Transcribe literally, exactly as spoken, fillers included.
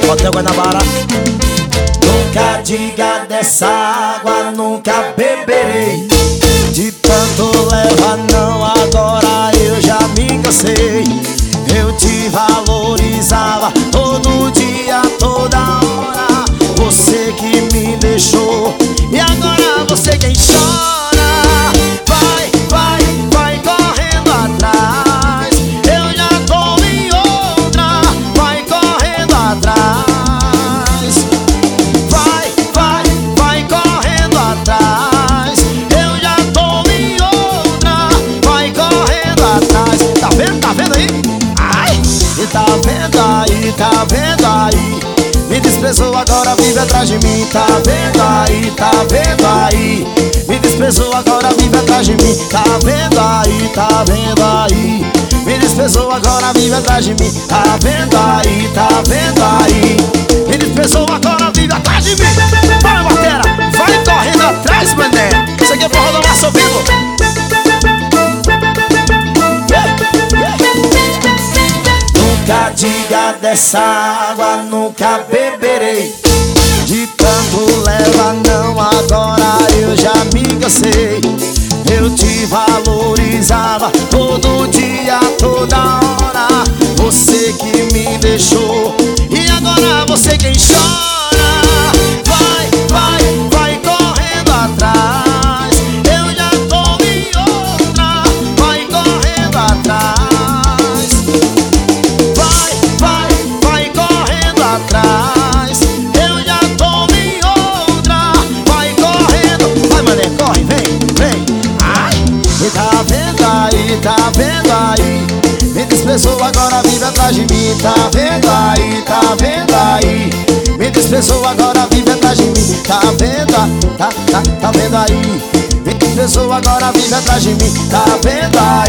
Hotel Guanabara. Nunca diga dessa água, nunca beberei. De tanto leva não, agora eu já me cansei. Eu te valorizava todo dia, toda hora. Você que me deixou e agora você quem chora. Vai, vai, vai correndo atrás. Eu já tô em outra. Vai correndo atrás. Vai, vai, vai correndo atrás. Eu já tô em outra. Vai correndo atrás. Tá vendo, tá vendo aí? Ai, e tá vendo aí, tá vendo aí? Me desprezou, agora vive atrás de mim. Tá vendo aí, tá vendo aí? Me desprezou, agora vive atrás de mim. Tá vendo aí, tá vendo aí? Me desprezou, agora vive atrás de mim. Tá vendo aí, tá vendo aí? Me desprezou, agora vive atrás de mim. Vai, batera, vai correndo atrás, mané. Isso aqui é pra rodar massa ao vivo. Nunca diga dessa água, nunca beberei. De tanto leva não, agora eu já me cansei. Eu te valorizava todo dia, toda hora. Você que me deixou e agora você quem chora. Vai, vai, vai correndo atrás. Eu já tô em outra. Vai correndo atrás. Vai, vai, vai correndo atrás. Eu já tô em outra. Vai correndo. Vai, mané, corre, vem, vem. Ai, e tá vendo aí, tá vendo aí? Me desprezou, agora vive atrás de mim. Tá vendo aí, tá vendo aí? Me desprezou, agora vive atrás de mim. Tá vendo, tá, tá, tá vendo aí? Me desprezou, agora vive atrás de mim. Tá vendo aí?